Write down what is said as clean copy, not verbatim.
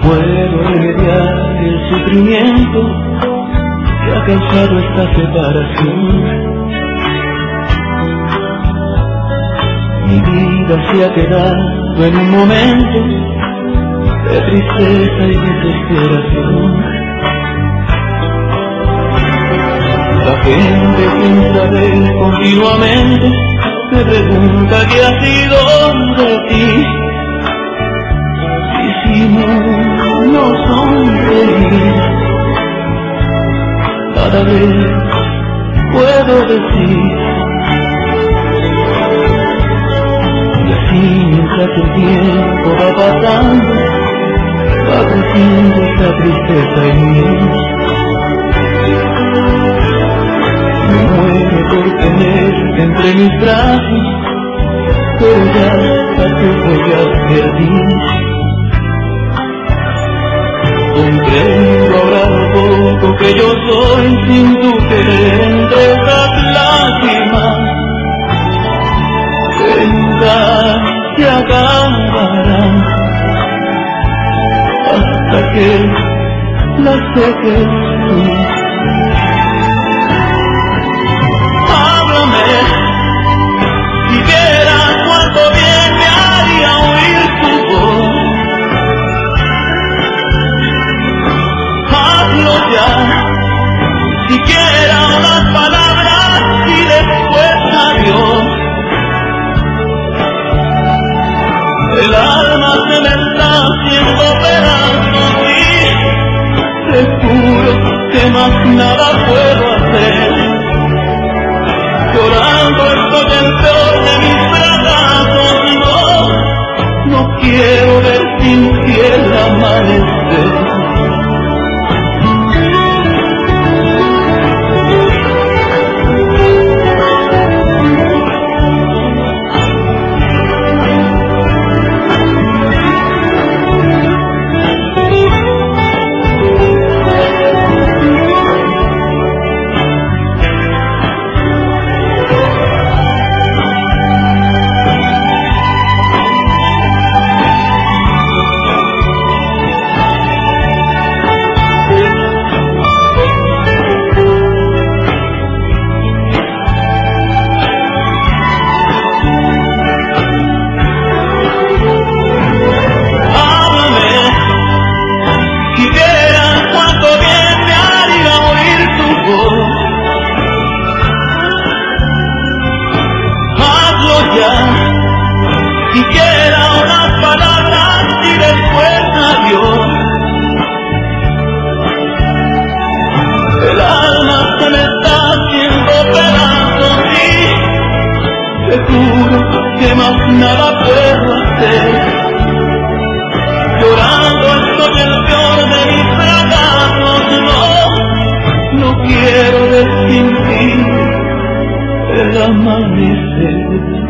puedo remediar el sufrimiento que ha causado esta separación. Mi vida se ha quedado en un momento de tristeza y desesperación. La gente sin saber continuamente me pregunta qué ha sido de ti. Y si no sonreír, cada vez puedo decir. Y así mientras el tiempo va pasando, va creciendo esta tristeza en mí. Me muero por tenerte entre mis brazos, pero ya te voy a perder. Comprendo ahora lo poco que yo soy sin tu querer entre esas lágrimas que nunca se acabarán hasta que las seques tú. Háblame, si vieras cuánto bien me haría oír tu voz. Hazlo ya, siquiera unas palabras y después adiós. El alma se me está haciendo pedazos y te juro que más nada puedo hacer. Llorando estoy el peor de mis fracasos. No quiero ver sin ti el amanecer. Siquiera unas palabras y después adiós. El alma se me está haciendo pedazos y te juro que más nada puedo hacer. Llorando estoy el peor de mis fracasos. No quiero ver sin ti el amanecer.